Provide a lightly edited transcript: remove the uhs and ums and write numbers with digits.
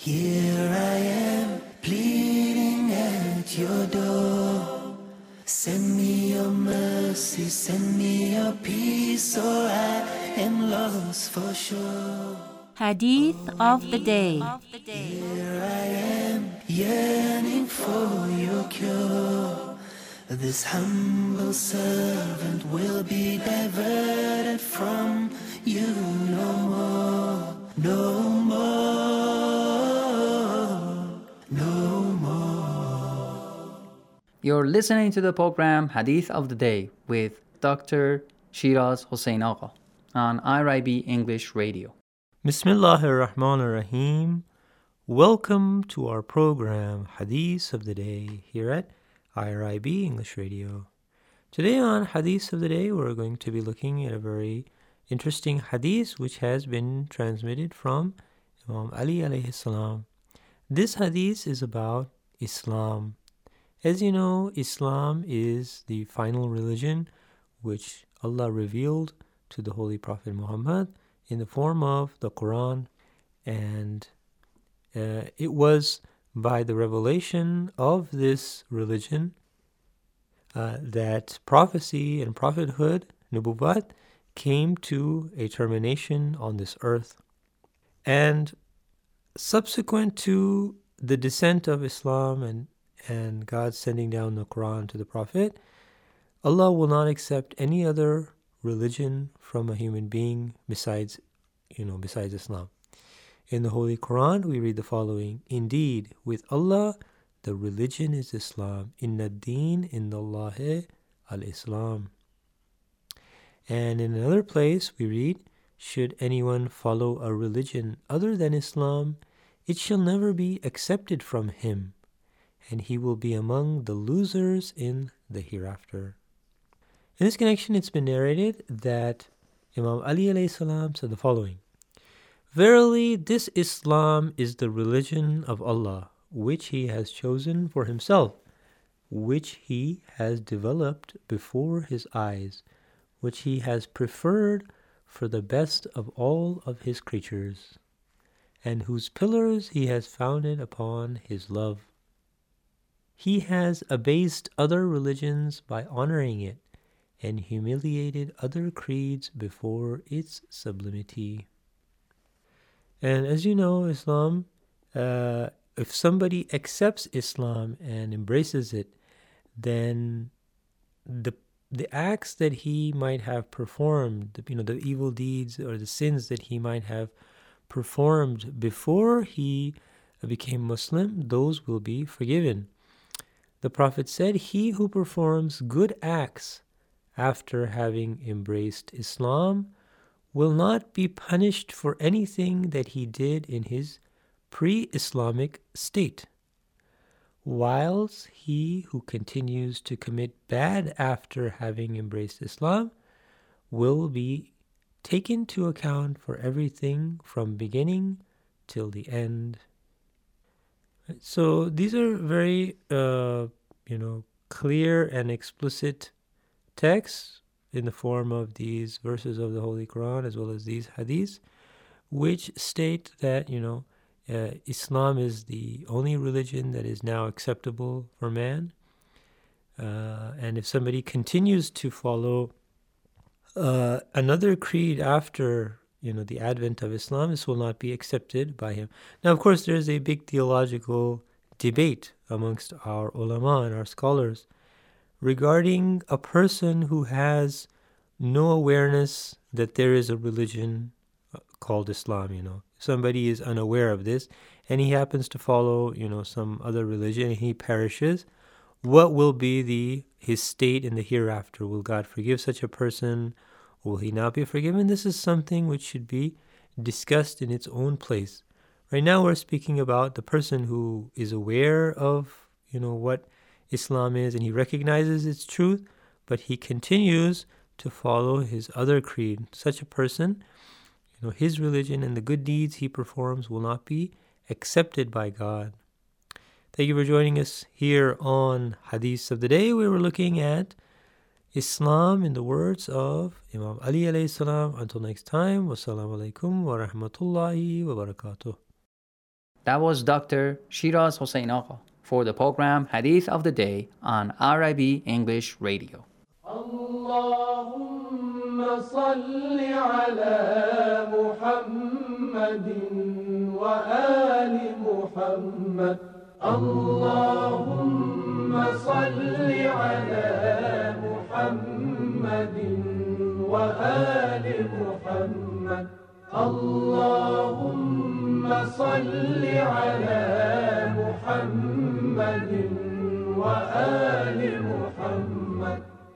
Here I am, pleading at your door. Send me your mercy, send me your peace, or I am lost for sure. Hadith of the Day. Here I am, yearning for your cure. This humble servant will be diverted from you no more, no more, no more. You're listening to the program Hadith of the Day with Dr. Shiraz Hossein Agha on IRIB English Radio. Bismillahir Rahmanir Rahim. Welcome to our program Hadith of the Day here at IRIB English Radio. Today on Hadith of the Day, we're going to be looking at a very interesting hadith which has been transmitted from Imam Ali alayhi salam. This hadith is about Islam. As you know, Islam is the final religion which Allah revealed to the Holy Prophet Muhammad in the form of the Quran, and it was by the revelation of this religion that prophecy and prophethood, nubuwwat, came to a termination on this earth. And subsequent to the descent of Islam and God sending down the Quran to the Prophet, Allah will not accept any other religion from a human being besides Islam. In the Holy Quran, we read the following: Indeed, with Allah, the religion is Islam. Inna ad-deen indallahi al-Islam. And in another place, we read, should anyone follow a religion other than Islam, it shall never be accepted from him, and he will be among the losers in the hereafter. In this connection, it's been narrated that Imam Ali alayhi salam said the following: Verily, this Islam is the religion of Allah, which He has chosen for Himself, which He has developed before His eyes, which He has preferred for the best of all of His creatures, and whose pillars He has founded upon His love. He has abased other religions by honoring it, and humiliated other creeds before its sublimity. And as you know, Islam, if somebody accepts Islam and embraces it, then the acts that he might have performed, the evil deeds or the sins that he might have performed before he became Muslim, those will be forgiven. The Prophet said, he who performs good acts after having embraced Islam will not be punished for anything that he did in his pre-Islamic state, whilst he who continues to commit bad after having embraced Islam will be taken to account for everything from beginning till the end. So these are very clear and explicit texts in the form of these verses of the Holy Quran as well as these hadiths, which state that Islam is the only religion that is now acceptable for man, and if somebody continues to follow another creed after the advent of Islam, this will not be accepted by him. Now, of course, there is a big theological debate amongst our ulama and our scholars regarding a person who has no awareness that there is a religion called Islam. Somebody is unaware of this and he happens to follow some other religion and he perishes. What will be his state in the hereafter? Will God forgive such a person? Will he not be forgiven? This is something which should be discussed in its own place. Right now we're speaking about the person who is aware of what Islam is and he recognizes its truth, but he continues to follow his other creed. Such a person, his religion and the good deeds he performs will not be accepted by God. Thank you for joining us here on Hadith of the Day. We were looking at Islam in the words of Imam Ali alayhi salam. Until next time, wassalamu alaikum wa rahmatullahi wa barakatuh. That was Dr. Shiraz Hossein Agha for the program Hadith of the Day on RIB English Radio. اللهم صل على محمد وآل محمد اللهم صل على محمد وآل محمد اللهم صل على محمد وآل محمد